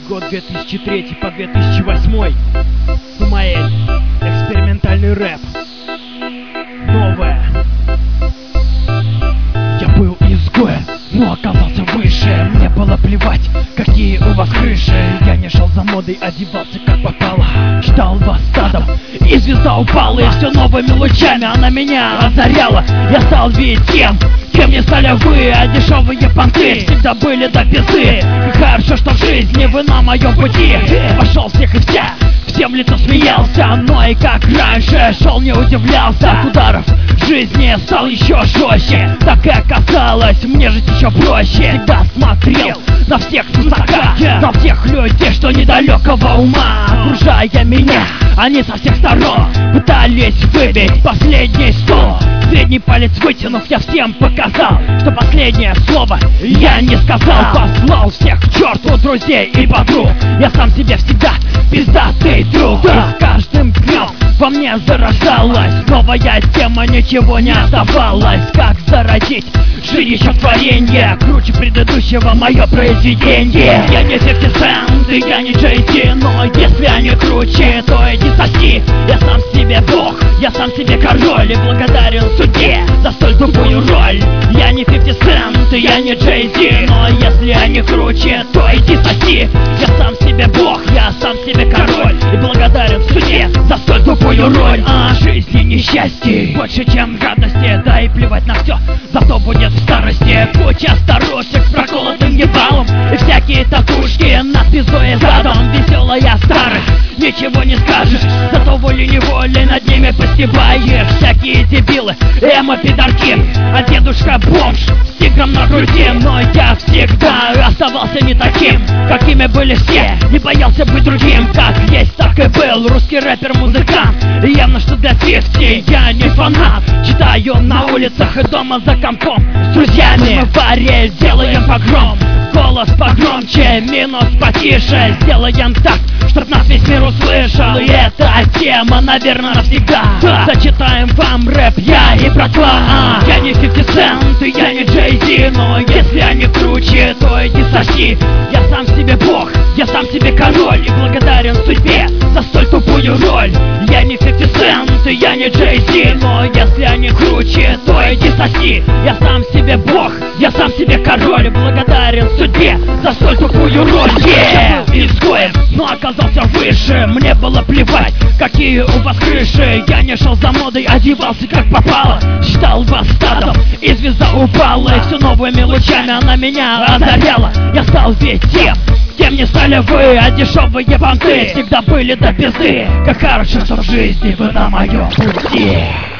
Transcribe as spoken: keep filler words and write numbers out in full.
Год две тысячи третий по две тысячи восьмой. Сумаэль. Экспериментальный рэп. Новое. Я был изгоем, но оказался выше. Мне было плевать, какие у вас крыши. Я не шел за модой, одевался как попало. Читал вас стадом, и звезда упала. И все новыми лучами она меня озаряла. Я стал видеть тем, кем не стали вы. А дешевые понты всегда были до пизды. Как хорошо, что в жизни вы на моем пути. Пошел всех и вся, всем лицо смеялся. Но и как раньше шел, не удивлялся. От ударов жизни стал еще жестче. Так и оказалось, мне жить еще проще. Всегда смотрел на всех свысока, на всех людей, что недалекого ума. Окружая меня, они со всех сторон пытались выбить последний стол. Средний палец вытянув, я всем показал, что последнее слово я не сказал. Послал всех к черту друзей и подруг. Я сам себе всегда пиздатый друг. И с каждым днем во мне зарождалась новая тема, ничего не оставалось. Как зародить жизнь еще в творенье, круче предыдущего мое произведение. Я не фифти Cent, и я не Джей Зи, но если они круче, то иди соси. Я сам себе бог, я сам себе король, и благодарен судьбе за столь тупую роль. Я не фифти Cent, и я не Джей Зи, но если они круче, то иди соси. Я сам себе бог, я сам себе король, и благодарен судьбе за столь тупую роль. А жизни несчастье больше, чем радости, да и плевать на все, зато будет в старости куча старушек с проколотым ебалом и всякие татушки над пиздой и задом. Веселая старость, ничего не скажешь, зато волей-неволей над ними постебаешь. Всякие дебилы, эмо-пидорки, а дедушка бомж с тигром на груди. Но я всегда оставался не таким, какими были все, не боялся быть другим. Как есть, так и был русский рэпер-музыкант. И явно, что для фифти я не фанат. Читаю на улицах и дома за компом с друзьями. Мы в баре делаем погром, голос погромче, минус потише. Сделаем так, чтоб нас весь мир услышал. И эта тема, наверное, навсегда. Зачитаем вам рэп я и братва. а, Я не фифти Cent, и я не Джей Зи, но если они круче, то иди соси. Я сам себе бог, я сам себе король, и благодарен судьбе за столь тупую роль. Я не фифти Cent, и я не Джей Зи, но если они круче, то иди соси. Я сам себе бог, я сам себе король, и благодарен судьбе за столь тупую роль. yeah. Я был изгоем, но оказался выше. Мне было плевать, какие у вас крыши. Я не шел за модой, одевался как попало. Считал вас стадом, и звезда упала. И все новыми лучами она меня озаряла. Я стал ведь тем, кем не стали вы, а дешевые понты всегда были до пизды. Как хорошо, что в жизни вы на моем пути.